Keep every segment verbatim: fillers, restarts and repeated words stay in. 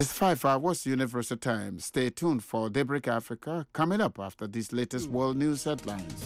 It's five hours Universal Time. Stay tuned for Daybreak Africa coming up after these latest world news headlines.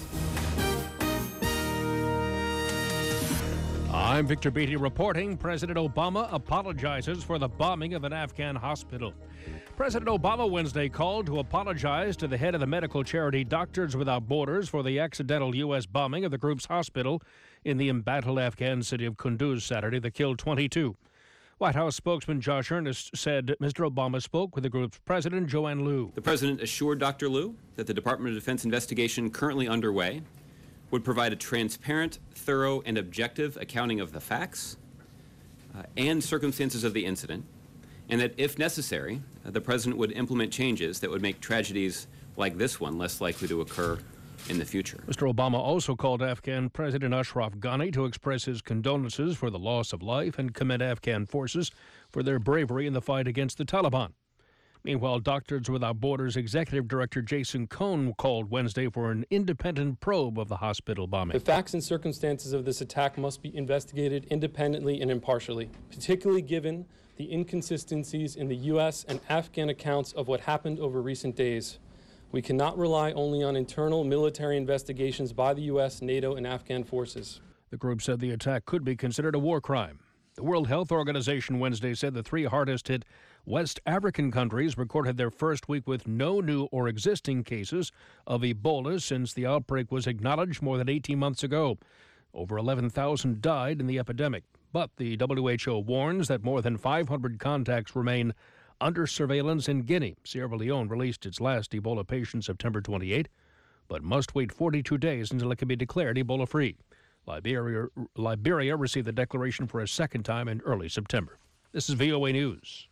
I'm Victor Beatty reporting President Obama apologizes for the bombing of an Afghan hospital. President Obama Wednesday called to apologize to the head of the medical charity Doctors Without Borders for the accidental U S bombing of the group's hospital in the embattled Afghan city of Kunduz Saturday that killed twenty-two. White House spokesman Josh Earnest said Mister Obama spoke with the group's president, Joanne Liu. The president assured Doctor Liu that the Department of Defense investigation currently underway would provide a transparent, thorough, and objective accounting of the facts uh, and circumstances of the incident, and that if necessary, uh, the president would implement changes that would make tragedies like this one less likely to occur in the future. Mister Obama also called Afghan President Ashraf Ghani to express his condolences for the loss of life and commend Afghan forces for their bravery in the fight against the Taliban. Meanwhile, Doctors Without Borders Executive Director Jason Cohn called Wednesday for an independent probe of the hospital bombing. The facts and circumstances of this attack must be investigated independently and impartially, particularly given the inconsistencies in the U S and Afghan accounts of what happened over recent days. We cannot rely only on internal military investigations by the U S, NATO, and Afghan forces. The group said the attack could be considered a war crime. The World Health Organization Wednesday said the three hardest-hit West African countries recorded their first week with no new or existing cases of Ebola since the outbreak was acknowledged more than eighteen months ago. Over eleven thousand died in the epidemic, but the W H O warns that more than five hundred contacts remain under surveillance in Guinea. Sierra Leone released its last Ebola patient September twenty-eighth, but must wait forty-two days until it can be declared Ebola-free. Liberia, Liberia received the declaration for a second time in early September. This is V O A News.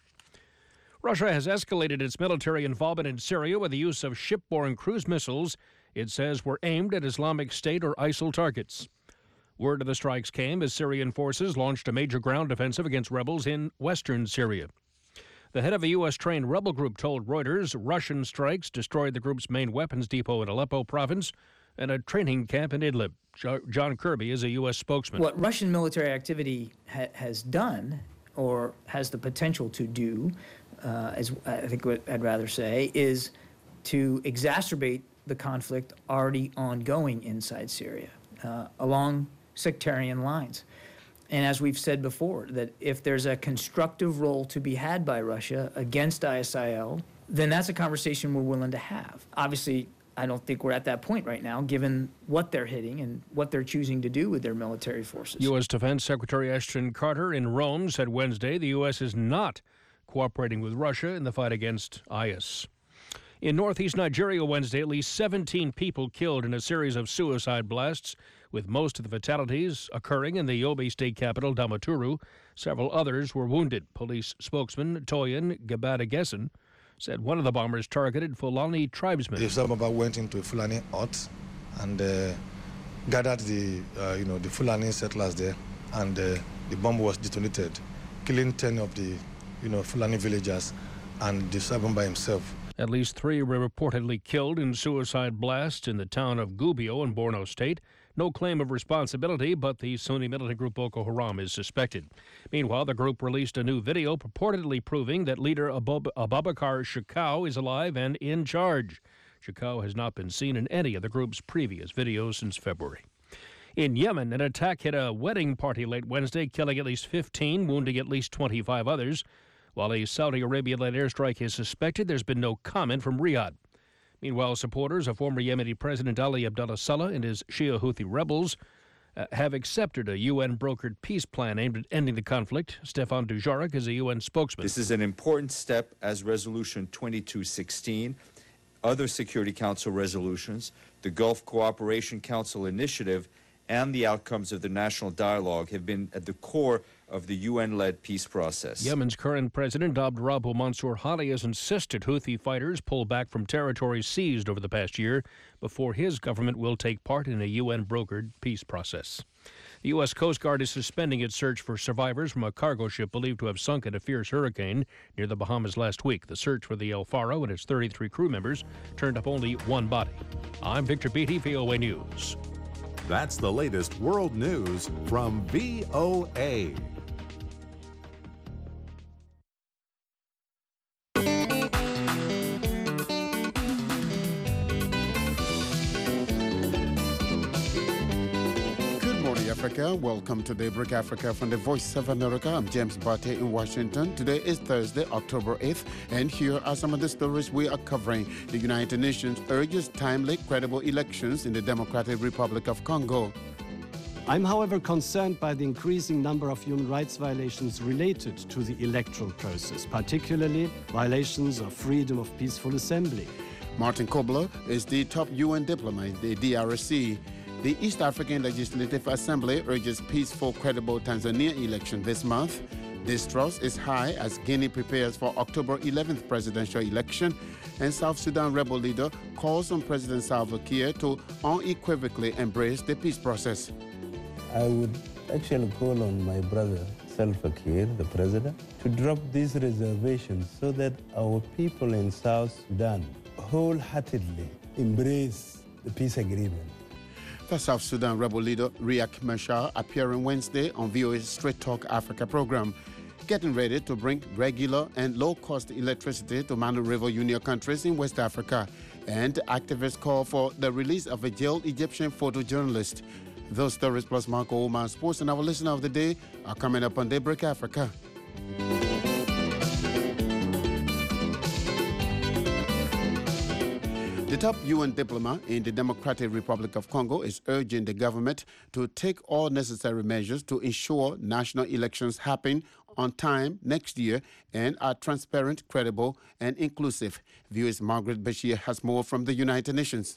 Russia has escalated its military involvement in Syria with the use of shipborne cruise missiles it says were aimed at Islamic State or ISIL targets. Word of the strikes came as Syrian forces launched a major ground offensive against rebels in western Syria. The head of a U S-trained rebel group told Reuters Russian strikes destroyed the group's main weapons depot in Aleppo province and a training camp in Idlib. John Kirby is a U S spokesman. What Russian military activity ha- has done, or has the potential to do, uh, as I think what I'd rather say, is to exacerbate the conflict already ongoing inside Syria, uh, along sectarian lines. And as we've said before, that if there's a constructive role to be had by Russia against I S I L, then that's a conversation we're willing to have. Obviously, I don't think we're at that point right now, given what they're hitting and what they're choosing to do with their military forces. U S. Defense Secretary Ashton Carter in Rome said Wednesday the U S is not cooperating with Russia in the fight against I S. In northeast Nigeria Wednesday, at least seventeen people killed in a series of suicide blasts, with most of the fatalities occurring in the Yobe state capital, Damaturu. Several others were wounded. Police spokesman Toyin Gabadageson said one of the bombers targeted Fulani tribesmen. The bomber went into a Fulani hut and uh, gathered the, uh, you know, the Fulani settlers there, and uh, the bomb was detonated, killing ten of the, you know, Fulani villagers and the bomber himself. At least three were reportedly killed in suicide blasts in the town of Gubbio in Borno State. No claim of responsibility, but the Sunni militant group Boko Haram is suspected. Meanwhile, the group released a new video purportedly proving that leader Abub- Abubakar Shekau is alive and in charge. Shekau has not been seen in any of the group's previous videos since February. In Yemen, an attack hit a wedding party late Wednesday, killing at least fifteen, wounding at least twenty-five others. While a Saudi Arabia-led airstrike is suspected, there's been no comment from Riyadh. Meanwhile, supporters of former Yemeni President Ali Abdullah Saleh and his Shia Houthi rebels uh, have accepted a U N-brokered peace plan aimed at ending the conflict. Stefan Dujarric is a U N spokesman. This is an important step as Resolution twenty-two sixteen, other Security Council resolutions, the Gulf Cooperation Council initiative, and the outcomes of the national dialogue have been at the core of the U N-led peace process. Yemen's current president, Abd Rabbu Mansour Hadi, has insisted Houthi fighters pull back from territories seized over the past year before his government will take part in a U N-brokered peace process. The U S. Coast Guard is suspending its search for survivors from a cargo ship believed to have sunk in a fierce hurricane near the Bahamas last week. The search for the El Faro and its thirty-three crew members turned up only one body. I'm Victor Beatty, V O A News. That's the latest world news from V O A. Africa. Welcome to Daybreak Africa from the Voice of America. I'm James Barty in Washington. Today is Thursday, October eighth, and here are some of the stories we are covering. The United Nations urges timely, credible elections in the Democratic Republic of Congo. I'm, however, concerned by the increasing number of human rights violations related to the electoral process, particularly violations of freedom of peaceful assembly. Martin Kobler is the top U N diplomat in the D R C. The East African Legislative Assembly urges peaceful, credible Tanzania election this month. Distrust is high as Guinea prepares for October eleventh presidential election, and South Sudan rebel leader calls on President Salva Kiir to unequivocally embrace the peace process. I would actually call on my brother Salva Kiir, the president, to drop these reservations so that our people in South Sudan wholeheartedly embrace the peace agreement. The South Sudan rebel leader Riek Machar appearing Wednesday on V O A's Straight Talk Africa program, getting ready to bring regular and low-cost electricity to Manu River Union countries in West Africa, and activists call for the release of a jailed Egyptian photojournalist. Those stories plus Marco Oman Sports and our listener of the day are coming up on Daybreak Africa. The top U N diplomat in the Democratic Republic of Congo is urging the government to take all necessary measures to ensure national elections happen on time next year and are transparent, credible, and inclusive. V O A's Margaret Bashir has more from the United Nations.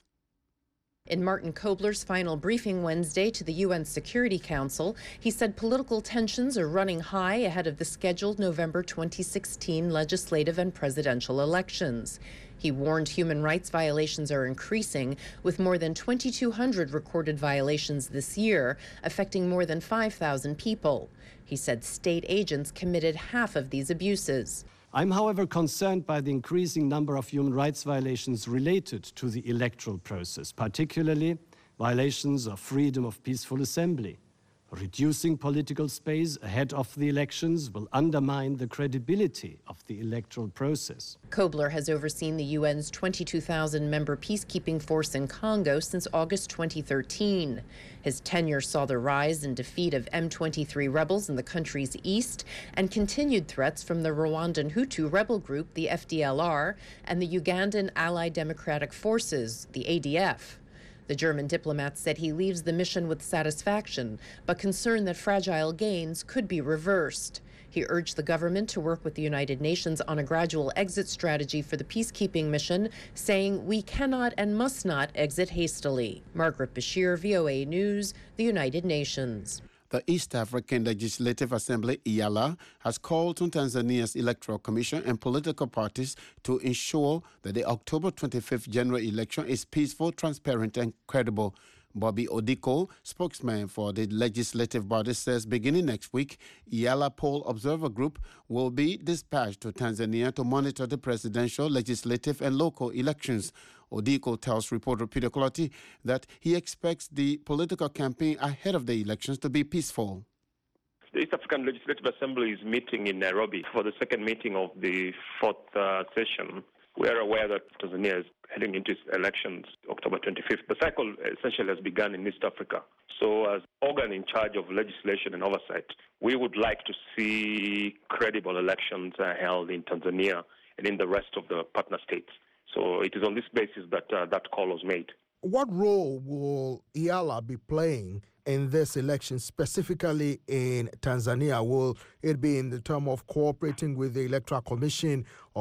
In Martin Kobler's final briefing Wednesday to the U N Security Council, he said political tensions are running high ahead of the scheduled November twenty sixteen legislative and presidential elections. He warned human rights violations are increasing, with more than twenty-two hundred recorded violations this year, affecting more than five thousand people. He said state agents committed half of these abuses. I'm, however, concerned by the increasing number of human rights violations related to the electoral process, particularly violations of freedom of peaceful assembly. Reducing political space ahead of the elections will undermine the credibility of the electoral process. Kobler has overseen the U N's twenty-two thousand member peacekeeping force in Congo since August twenty thirteen. His tenure saw the rise and defeat of M twenty-three rebels in the country's east and continued threats from the Rwandan Hutu rebel group, the F D L R, and the Ugandan Allied Democratic Forces, the A D F. The German diplomat said he leaves the mission with satisfaction, but concerned that fragile gains could be reversed. He urged the government to work with the United Nations on a gradual exit strategy for the peacekeeping mission, saying we cannot and must not exit hastily. Margaret Bashir, V O A News, the United Nations. The East African Legislative Assembly, E A L A, has called on Tanzania's Electoral Commission and political parties to ensure that the October twenty-fifth general election is peaceful, transparent, and credible. Bobby Odiko, spokesman for the legislative body, says beginning next week, E A L A Poll Observer Group will be dispatched to Tanzania to monitor the presidential, legislative, and local elections. Odiko tells reporter Peter Clottey that he expects the political campaign ahead of the elections to be peaceful. The East African Legislative Assembly is meeting in Nairobi for the second meeting of the fourth uh, session. We are aware that Tanzania is heading into its elections October twenty-fifth. The cycle essentially has begun in East Africa. So as organ in charge of legislation and oversight, we would like to see credible elections uh, held in Tanzania and in the rest of the partner states. So it is on this basis that uh, that call was made. What role will E A L A be playing in this election, specifically in Tanzania? Will it be in the term of cooperating with the Electoral Commission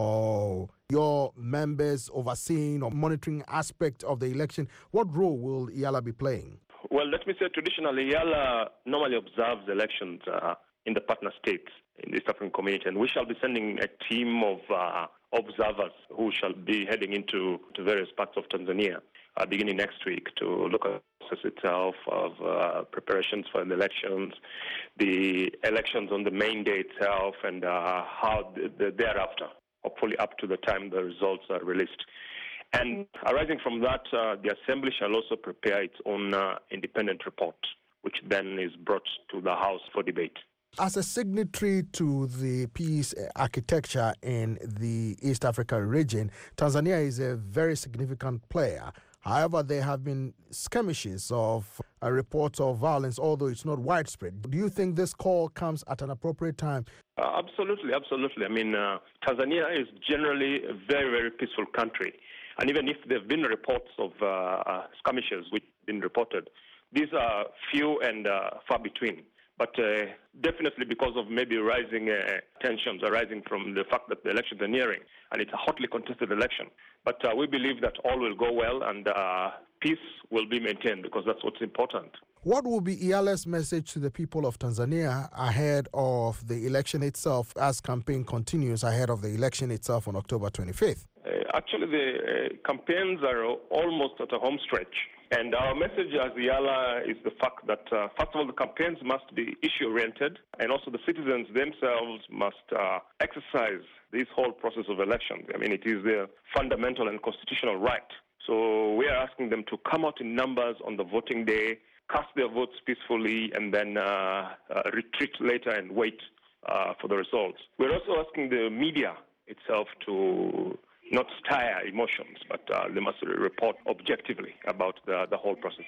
or your members overseeing or monitoring aspect of the election? What role will E A L A be playing? Well, let me say traditionally, E A L A normally observes elections uh, in the partner states in the East African community, and we shall be sending a team of uh, observers who shall be heading into to various parts of Tanzania uh, beginning next week to look at the process itself of uh, preparations for the elections, the elections on the main day itself, and uh, how the, the thereafter, hopefully up to the time the results are released. And arising from that, uh, the Assembly shall also prepare its own uh, independent report, which then is brought to the House for debate. As a signatory to the peace architecture in the East Africa region, Tanzania is a very significant player. However, there have been skirmishes of uh, reports of violence, although it's not widespread. Do you think this call comes at an appropriate time? Uh, absolutely, absolutely. I mean, uh, Tanzania is generally a very, very peaceful country. And even if there have been reports of uh, uh, skirmishes which have been reported, these are few and uh, far between. But uh, definitely because of maybe rising uh, tensions arising from the fact that the elections are nearing, and it's a hotly contested election. But uh, we believe that all will go well and uh, peace will be maintained, because that's what's important. What will be IALA's message to the people of Tanzania ahead of the election itself, as campaign continues ahead of the election itself on October twenty-fifth? Uh, actually, the uh, campaigns are almost at a home stretch. And our message as IALA is the fact that, uh, first of all, the campaigns must be issue-oriented, and also the citizens themselves must uh, exercise this whole process of elections. I mean, it is their fundamental and constitutional right. So we are asking them to come out in numbers on the voting day, cast their votes peacefully, and then uh, uh, retreat later and wait uh, for the results. We're also asking the media itself to not stir emotions, but uh, they must report objectively about the, the whole process.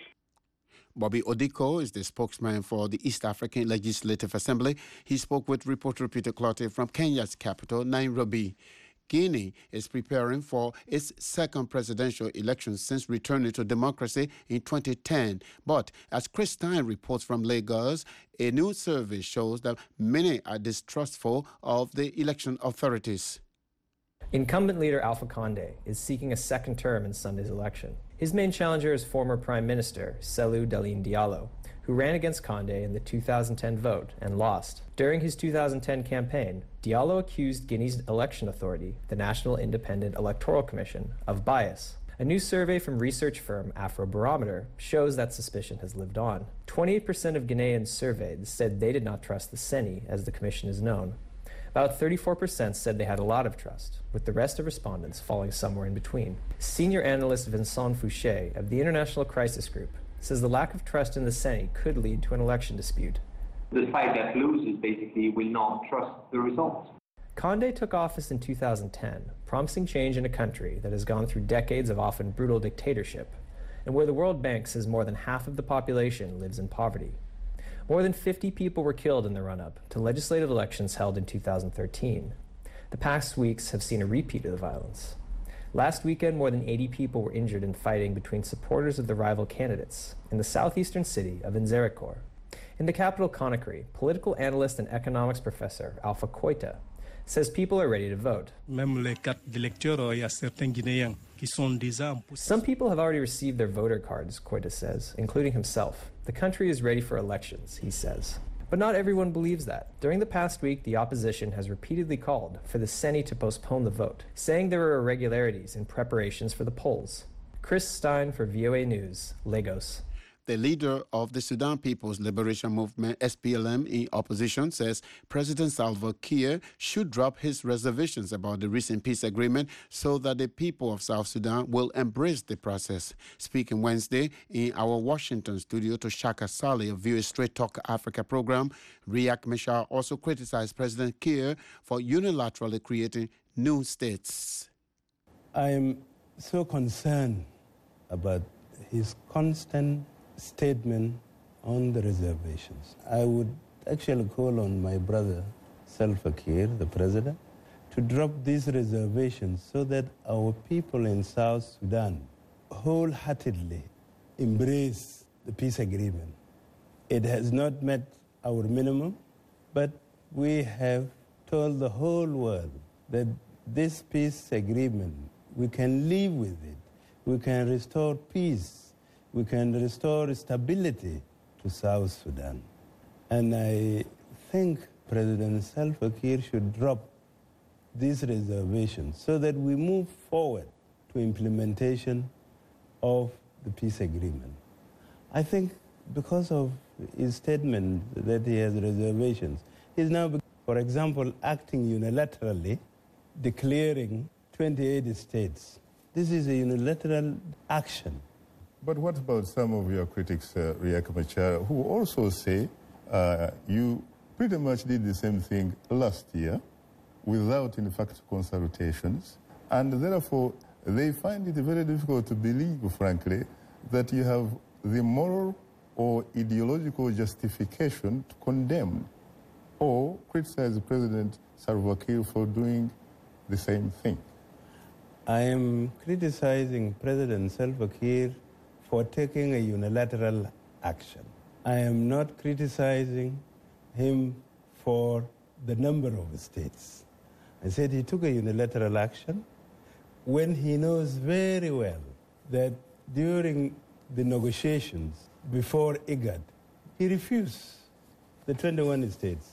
Bobby Odiko is the spokesman for the East African Legislative Assembly. He spoke with reporter Peter Clottey from Kenya's capital, Nairobi. Guinea is preparing for its second presidential election since returning to democracy in twenty ten. But as Chris Stein reports from Lagos, a new survey shows that many are distrustful of the election authorities. Incumbent leader Alpha Conde is seeking a second term in Sunday's election. His main challenger is former Prime Minister Cellou Dalein Diallo, who ran against Conde in the two thousand ten vote and lost. During his two thousand ten campaign, Diallo accused Guinea's election authority, the National Independent Electoral Commission, of bias. A new survey from research firm Afrobarometer shows that suspicion has lived on. twenty-eight percent of Guineans surveyed said they did not trust the CENI, as the commission is known. About thirty-four percent said they had a lot of trust, with the rest of respondents falling somewhere in between. Senior analyst Vincent Fouché of the International Crisis Group says the lack of trust in the CENI could lead to an election dispute. The side that loses basically will not trust the results. Conde took office in two thousand ten, promising change in a country that has gone through decades of often brutal dictatorship, and where the World Bank says more than half of the population lives in poverty. More than fifty people were killed in the run-up to legislative elections held in two thousand thirteen. The past weeks have seen a repeat of the violence. Last weekend, more than eighty people were injured in fighting between supporters of the rival candidates in the southeastern city of Nzerekor. In the capital Conakry, political analyst and economics professor Alpha Koita says people are ready to vote. Some people have already received their voter cards, Koita says, including himself. The country is ready for elections, he says. But not everyone believes that. During the past week, the opposition has repeatedly called for the CENI to postpone the vote, saying there are irregularities in preparations for the polls. Chris Stein for V O A News, Lagos. The leader of the Sudan People's Liberation Movement, S P L M, in opposition, says President Salva Kiir should drop his reservations about the recent peace agreement so that the people of South Sudan will embrace the process. Speaking Wednesday in our Washington studio to Shaka Sali of V O A Straight Talk Africa program, Riek Machar also criticized President Kiir for unilaterally creating new states. I am so concerned about his constant statement on the reservations. I would actually call on my brother Salva Kiir, the president, to drop these reservations so that our people in South Sudan wholeheartedly embrace the peace agreement. It has not met our minimum, but we have told the whole world that this peace agreement, we can live with it. We can restore peace. We can restore stability to South Sudan. And I think President Salva Kiir should drop these reservations so that we move forward to implementation of the peace agreement. I think because of his statement that he has reservations, he's now, for example, acting unilaterally, declaring twenty-eight states. This is a unilateral action. But what about some of your critics, uh, Riek Machar, who also say uh, you pretty much did the same thing last year without, in fact, consultations, and therefore they find it very difficult to believe, frankly, that you have the moral or ideological justification to condemn or criticize President Salva Kiir for doing the same thing. I am criticizing President Salva Kiir for taking a unilateral action. I am not criticizing him for the number of states. I said he took a unilateral action when he knows very well that during the negotiations before IGAD, he refused the twenty-one states.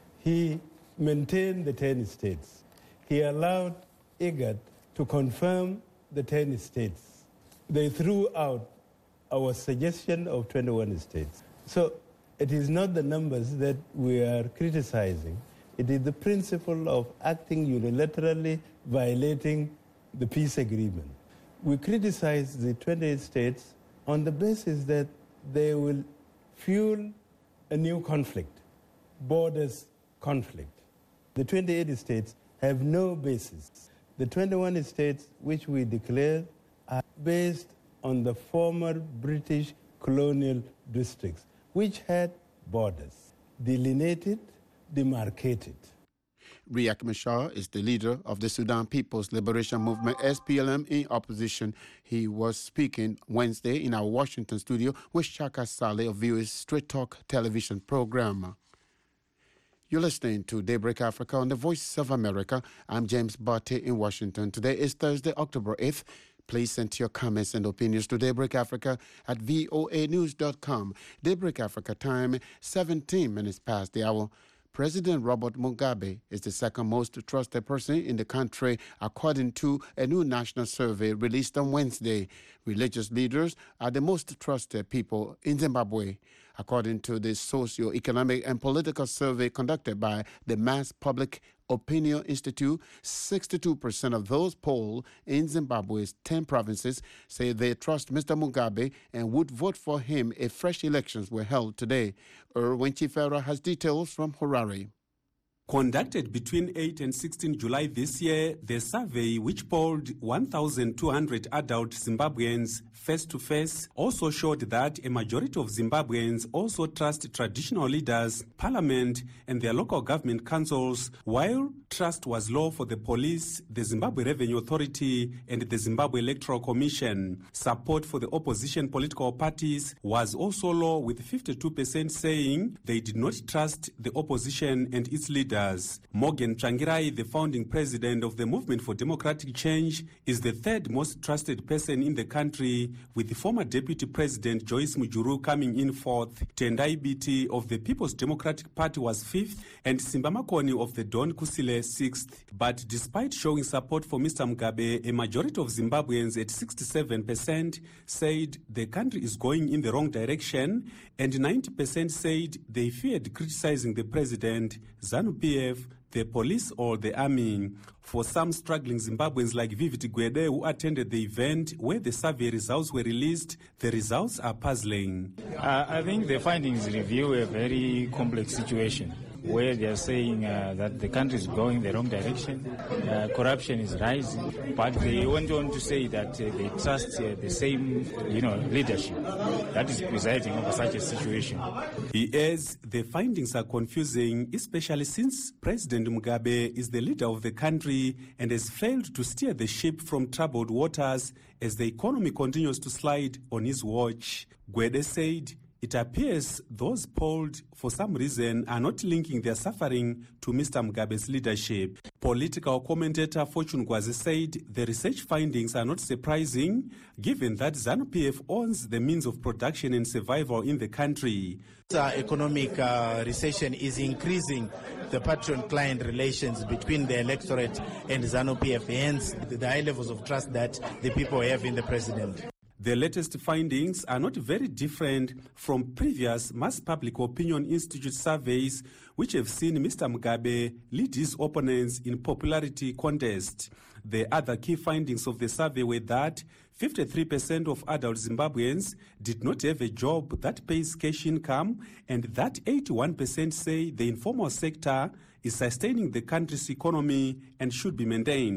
He maintained the ten states. He allowed IGAD to confirm the ten states. They threw out our suggestion of twenty-one states. So it is not the numbers that we are criticizing. It is the principle of acting unilaterally, violating the peace agreement. We criticize the twenty-eight states on the basis that they will fuel a new conflict, borders conflict. The twenty-eight states have no basis. The twenty-one states which we declare are based on the former British colonial districts, which had borders, delineated, demarcated. Riek Machar is the leader of the Sudan People's Liberation Movement, S P L M, in opposition. He was speaking Wednesday in our Washington studio with Shaka Saleh of V O A's Straight Talk television program. You're listening to Daybreak Africa on the Voice of America. I'm James Barty in Washington. Today is Thursday, October eighth. Please send your comments and opinions to Daybreak Africa at voa news dot com. Daybreak Africa time, seventeen minutes past the hour. President Robert Mugabe is the second most trusted person in the country, according to a new national survey released on Wednesday. Religious leaders are the most trusted people in Zimbabwe. According to the socio-economic and political survey conducted by the Mass Public Opinion Institute, sixty-two percent of those polled in Zimbabwe's ten provinces say they trust Mister Mugabe and would vote for him if fresh elections were held today. Erwin Chifera has details from Harare. Conducted between eighth and sixteenth July this year, the survey, which polled one thousand two hundred adult Zimbabweans face-to-face, also showed that a majority of Zimbabweans also trust traditional leaders, parliament, and their local government councils, while trust was low for the police, the Zimbabwe Revenue Authority, and the Zimbabwe Electoral Commission. Support for the opposition political parties was also low, with fifty-two percent saying they did not trust the opposition and its leaders. Morgan Tsvangirai, the founding president of the Movement for Democratic Change, is the third most trusted person in the country, with the former Deputy President Joyce Mujuru coming in fourth. Tendai Biti of the People's Democratic Party was fifth, and Simba Makoni of the Don Kusile sixth. But despite showing support for Mister Mugabe, a majority of Zimbabweans at sixty-seven percent said the country is going in the wrong direction, and ninety percent said they feared criticizing the president, ZANU-P F, the police or the army. For some struggling Zimbabweans like Vivid Gwede, who attended the event where the survey results were released, the results are puzzling. Uh, I think the findings reveal a very complex situation, where they are saying uh, that the country is going the wrong direction, uh, corruption is rising, but they went on to say that uh, they trust uh, the same, you know, leadership that is presiding over such a situation. He adds the findings are confusing, especially since President Mugabe is the leader of the country and has failed to steer the ship from troubled waters as the economy continues to slide on his watch. Gwede said it appears those polled, for some reason, are not linking their suffering to Mister Mugabe's leadership. Political commentator Fortune Gwazi said the research findings are not surprising, given that ZANU-P F owns the means of production and survival in the country. The economic uh, recession is increasing the patron-client relations between the electorate and ZANU-P F, hence the high levels of trust that the people have in the president. The latest findings are not very different from previous Mass Public Opinion Institute surveys, which have seen Mister Mugabe lead his opponents in popularity contest. The other key findings of the survey were that fifty-three percent of adult Zimbabweans did not have a job that pays cash income, and that eighty-one percent say the informal sector is sustaining the country's economy and should be maintained.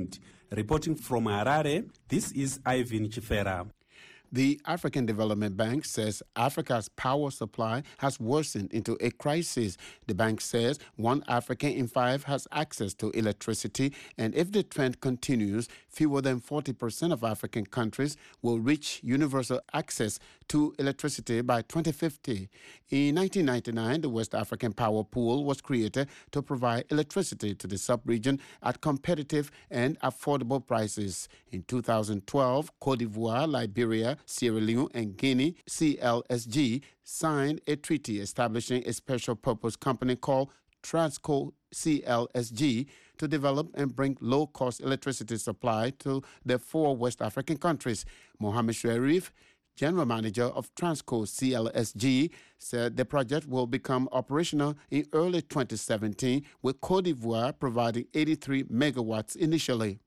Reporting from Harare, this is Ivan Chifera. The African Development Bank says Africa's power supply has worsened into a crisis. The bank says one African in five has access to electricity, and if the trend continues, fewer than forty percent of African countries will reach universal access to electricity by twenty fifty. In nineteen ninety-nine, the West African Power Pool was created to provide electricity to the sub-region at competitive and affordable prices. In two thousand twelve, Côte d'Ivoire, Liberia, Sierra Leone, and Guinea, C L S G, signed a treaty establishing a special purpose company called Transco C L S G to develop and bring low-cost electricity supply to the four West African countries. Mohamed Sharif, General Manager of Transco C L S G, said the project will become operational in early twenty seventeen, with Côte d'Ivoire providing eighty-three megawatts initially.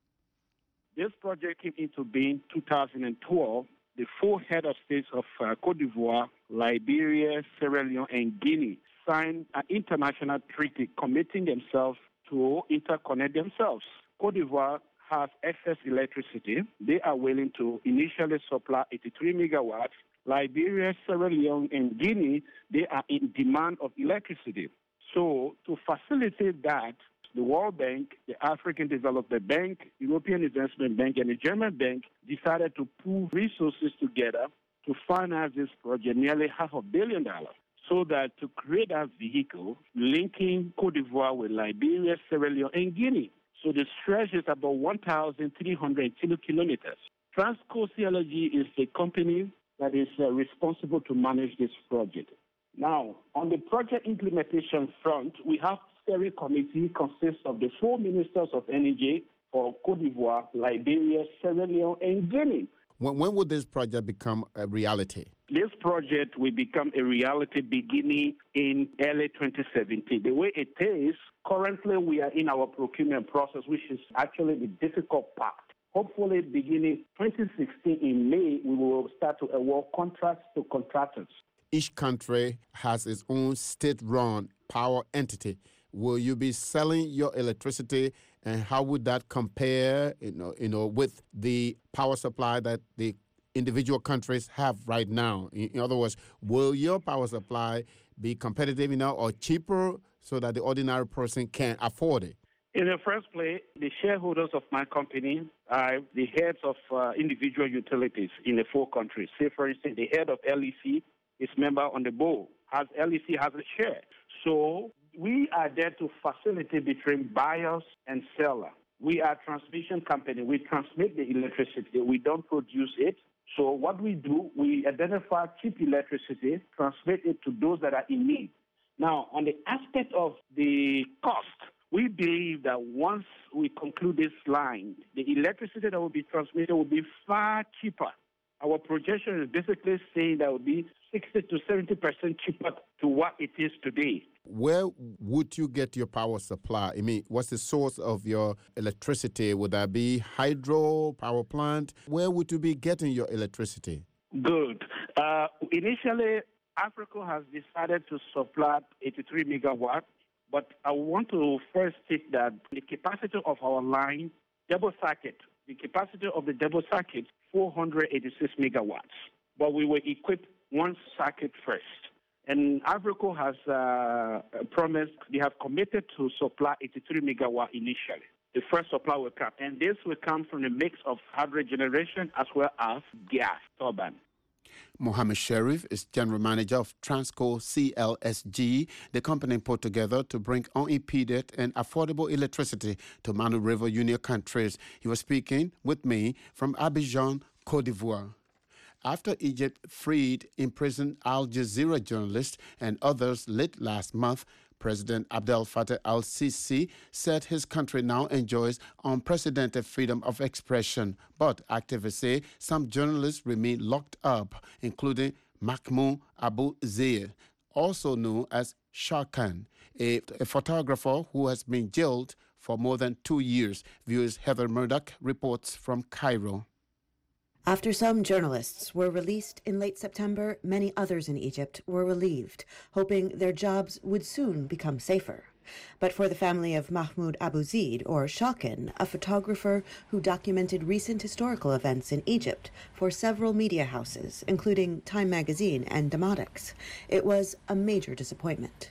This project came into being two thousand twelve. The four head of states of uh, Côte d'Ivoire, Liberia, Sierra Leone, and Guinea signed an international treaty committing themselves to interconnect themselves. Côte d'Ivoire has excess electricity. They are willing to initially supply eighty-three megawatts. Liberia, Sierra Leone, and Guinea, they are in demand of electricity. So to facilitate that, the World Bank, the African Development Bank, European Investment Bank, and the German Bank decided to pool resources together to finance this project, nearly half a billion dollars, so that to create a vehicle linking Côte d'Ivoire with Liberia, Sierra Leone, and Guinea. So the stretch is about one thousand three hundred kilometers. Transco C L S G is the company that is uh, responsible to manage this project. Now, on the project implementation front, we have steering committee consists of the four ministers of energy for Côte d'Ivoire, Liberia, Sierra Leone, and Guinea. When, when will this project become a reality? This project will become a reality beginning in early twenty seventeen. The way it is, currently we are in our procurement process, which is actually the difficult part. Hopefully, beginning twenty sixteen in May, we will start to award contracts to contractors. Each country has its own state-run power entity. Will you be selling your electricity, and how would that compare, you know, you know, with the power supply that the individual countries have right now? In, in other words, will your power supply be competitive enough or cheaper so that the ordinary person can afford it? In the first place, the shareholders of my company are the heads of uh, individual utilities in the four countries. Say, for instance, the head of L E C is member on the board, has L E C has a share. So we are there to facilitate between buyers and seller. We are a transmission company. We transmit the electricity. We don't produce it. So what we do, we identify cheap electricity, transmit it to those that are in need. Now, on the aspect of the cost, we believe that once we conclude this line, the electricity that will be transmitted will be far cheaper. Our projection is basically saying that it will be sixty to seventy percent cheaper to what it is today. Where would you get your power supply? I mean, what's the source of your electricity? Would that be hydro, power plant? Where would you be getting your electricity? Good. Uh, initially, Africa has decided to supply eighty-three megawatts, but I want to first state that the capacity of our line, double circuit, the capacity of the double circuit, four hundred eighty-six megawatts. But we were equipped one circuit first. And Africa has uh, promised, they have committed to supply eighty-three megawatts initially. The first supply will come. And this will come from a mix of hybrid generation as well as gas turbine. Mohamed Sharif is General Manager of Transco C L S G, the company put together to bring unimpeded and affordable electricity to Manu River Union countries. He was speaking with me from Abidjan, Côte d'Ivoire. After Egypt freed imprisoned Al Jazeera journalists and others late last month, President Abdel Fattah al-Sisi said his country now enjoys unprecedented freedom of expression. But activists say some journalists remain locked up, including Mahmoud Abu Zair, also known as Sharkan, a, a photographer who has been jailed for more than two years. Viewers Heather Murdoch reports from Cairo. After some journalists were released in late September, many others in Egypt were relieved, hoping their jobs would soon become safer. but for the family of Mahmoud Abu Zeid, or Shawkin, a photographer who documented recent historical events in Egypt for several media houses, including Time Magazine and Demotics. It was a major disappointment.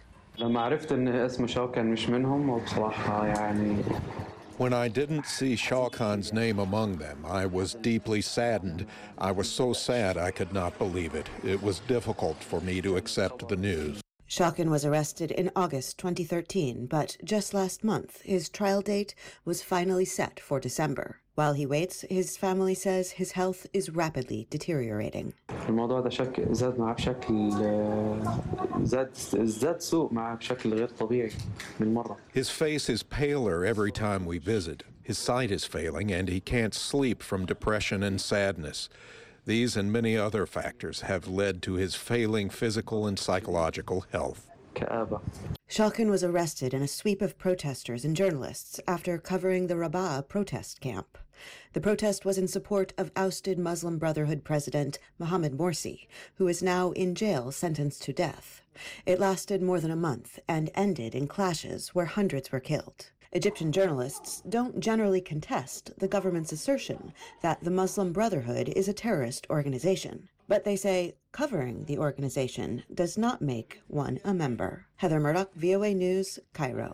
When I didn't see Shah Khan's name among them, I was deeply saddened. I was so sad I could not believe it. It was difficult for me to accept the news. Shawkin was arrested in August twenty thirteen, but just last month, his trial date was finally set for December. While he waits, his family says his health is rapidly deteriorating. الموضوع ده شك زاد معاه بشكل زاد زاد سوء معاه بشكل غير طبيعي بالمرة. His face is paler every time we visit. His sight is failing and he can't sleep from depression and sadness. These and many other factors have led to his failing physical and psychological health. Shawkin was arrested in a sweep of protesters and journalists after covering the Rabaa protest camp. The protest was in support of ousted Muslim Brotherhood President Mohamed Morsi, who is now in jail sentenced to death. It lasted more than a month and ended in clashes where hundreds were killed. Egyptian journalists don't generally contest the government's assertion that the Muslim Brotherhood is a terrorist organization, but they say covering the organization does not make one a member. Heather Murdoch, V O A News, Cairo.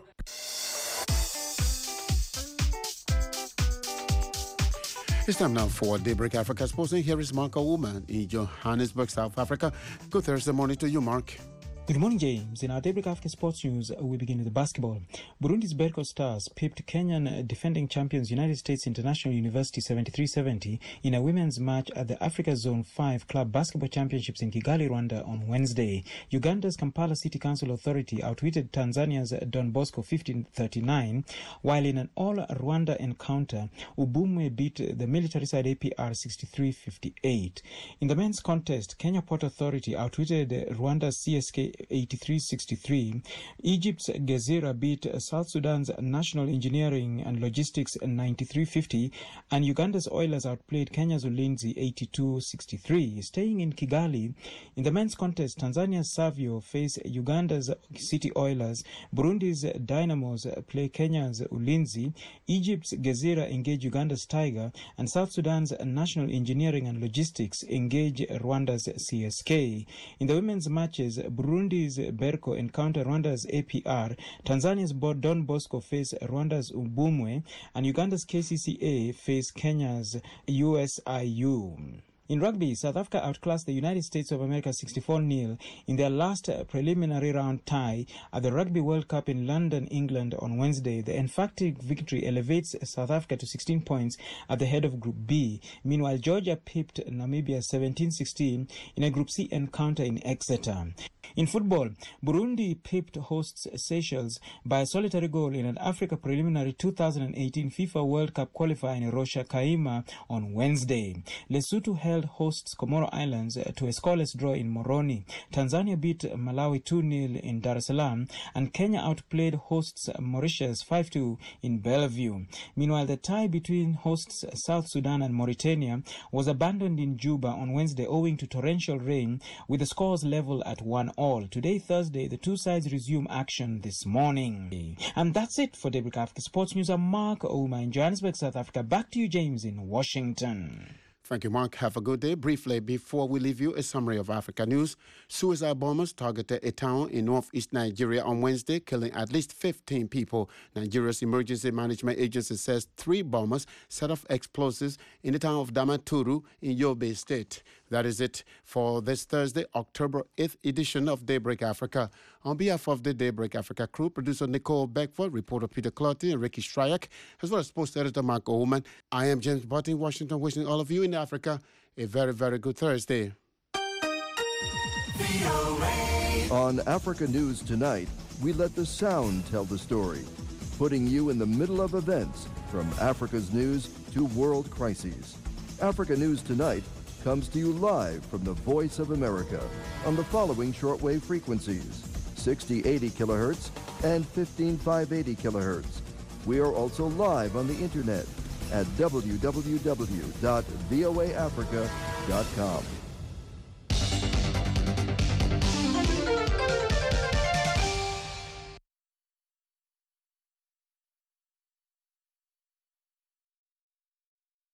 It's time now for Daybreak Africa Sports, and here is Mark Woman in Johannesburg, South Africa. Good Thursday morning to you, Mark. Good morning, James. In our Daybreak Africa Sports News, we begin with the basketball. Burundi's Berco Stars pipped Kenyan defending champions United States International University seventy-three seventy in a women's match at the Africa Zone five Club Basketball Championships in Kigali, Rwanda on Wednesday. Uganda's Kampala City Council Authority outwitted Tanzania's Don Bosco fifteen thirty-nine, while in an all-Rwanda encounter, Ubumwe beat the military side A P R sixty-three fifty-eight. In the men's contest, Kenya Port Authority outwitted Rwanda's C S K eighty-three sixty-three. Egypt's Gezira beat South Sudan's National Engineering and Logistics ninety-three fifty, and Uganda's Oilers outplayed Kenya's Ulinzi eighty-two sixty-three. Staying in Kigali, in the men's contest, Tanzania's Savio face Uganda's City Oilers, Burundi's Dynamos play Kenya's Ulinzi, Egypt's Gezira engage Uganda's Tiger, and South Sudan's National Engineering and Logistics engage Rwanda's C S K. In the women's matches, Burundi's Berco encounter Rwanda's A P R, Tanzania's Don Bosco face Rwanda's Ubumwe, and Uganda's K C C A face Kenya's U S I U. In rugby, South Africa outclassed the United States of America sixty-four nil in their last preliminary round tie at the Rugby World Cup in London, England on Wednesday. The emphatic victory elevates South Africa to sixteen points at the head of Group B. Meanwhile, Georgia pipped Namibia seventeen sixteen in a Group C encounter in Exeter. In football, Burundi pipped hosts Seychelles by a solitary goal in an Africa preliminary two thousand eighteen FIFA World Cup qualifier in Rocha Kaima on Wednesday. Lesotho held hosts Comoro Islands to a scoreless draw in Moroni. Tanzania beat Malawi two nil in Dar es Salaam, and Kenya outplayed hosts Mauritius five two in Bellevue. Meanwhile, the tie between hosts South Sudan and Mauritania was abandoned in Juba on Wednesday owing to torrential rain, with the scores level at one all. Today, Thursday, the two sides resume action this morning. And that's it for Daybreak Africa Sports News. I'm Mark Ouma in Johannesburg, South Africa. Back to you, James, in Washington. Thank you, Mark. Have a good day. Briefly, before we leave you, a summary of Africa news. Suicide bombers targeted a town in northeast Nigeria on Wednesday, killing at least fifteen people. Nigeria's Emergency Management Agency says three bombers set off explosives in the town of Damaturu in Yobe State. That is it for this Thursday, October eighth edition of Daybreak Africa. On behalf of the Daybreak Africa crew, producer Nicole Beckford, reporter Peter Clotty, and Ricky Stryak, as well as sports editor Mark Oman, I am James Butt in Washington, wishing all of you in Africa a very, very good Thursday. On Africa News Tonight, we let the sound tell the story, putting you in the middle of events from Africa's news to world crises. Africa News Tonight comes to you live from the Voice of America on the following shortwave frequencies: sixty eighty kilohertz and fifteen five eighty kilohertz. We are also live on the internet at w w w dot v o a africa dot com.